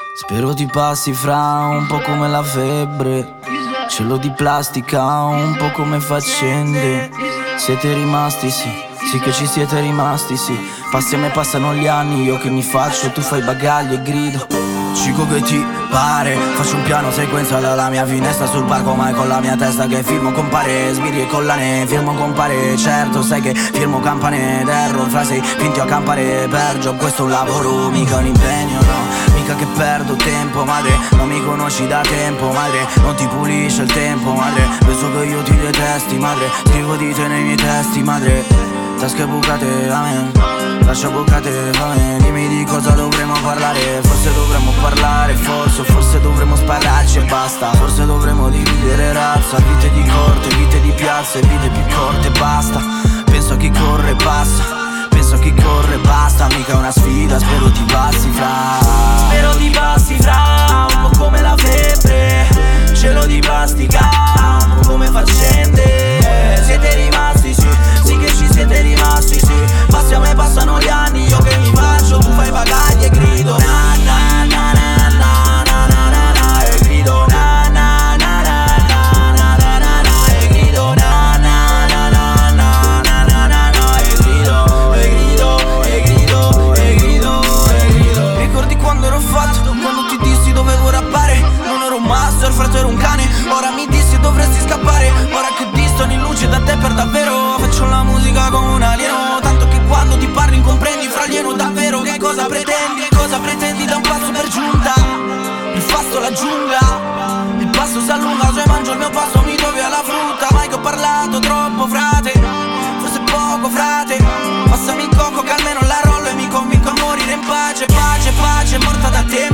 Spero ti passi fra, un po' come la febbre. Cielo di plastica, un po' come faccende. Siete rimasti, sì, sì che ci siete rimasti, sì. Passiamo e passano gli anni, io che mi faccio, tu fai bagaglio e grido. Cico che ti pare, faccio un piano sequenza dalla mia finestra sul palco, ma è con la mia testa che firmo compare. Sbirri e collane, firmo compare. Certo sai che firmo campane d'error, fra sei finti a campare per job. Questo è un lavoro, mica un impegno, no. Mica che perdo tempo, madre, non mi conosci da tempo, madre. Non ti pulisce il tempo, madre. Penso che io ti detesti, madre. Scrivo di te nei miei testi, madre. Tasche bucate, amen. Lascia bucate, fame. Dimmi di cosa dovremmo parlare. Forse dovremmo parlare, forse dovremmo spararci e basta. Forse dovremmo dividere razza. Vite di corte, vite di piazza e vite più corte, basta. Penso a chi corre e passa. Penso a chi corre e basta. Mica una sfida, spero ti passi fra. Spero ti passi fra, un po' come la febbre. Cielo di plastica, un po' come faccende. Siete rimasti, sì, sì che ci siete rimasti, sì. Passiamo e passano gli anni, io che mi faccio, tu fai bagagli e grido na na na na na na na na na. E grido na na na na na na na na na. E grido na na na na na na na na na. E grido, e grido, e grido, e grido, e grido. Ricordi quando ero fatto, quando ti dissi dovevo rappare. Non ero un master, frate ero un cane. Ora mi dissi dovresti scappare. Ora che distano in luce da te per davvero. Faccio la musica come un alieno, tanto che quando ti parli incomprendi. Fra alieno davvero, che cosa pretendi? E cosa pretendi da un passo per giunta? Il fasto la giungla, il passo si allunga, se mangio il mio passo mi trovi alla frutta. Mai che ho parlato troppo, frate, forse poco, frate. Passami il coco che almeno la rollo e mi convinco a morire in pace. Pace, pace, morta da te.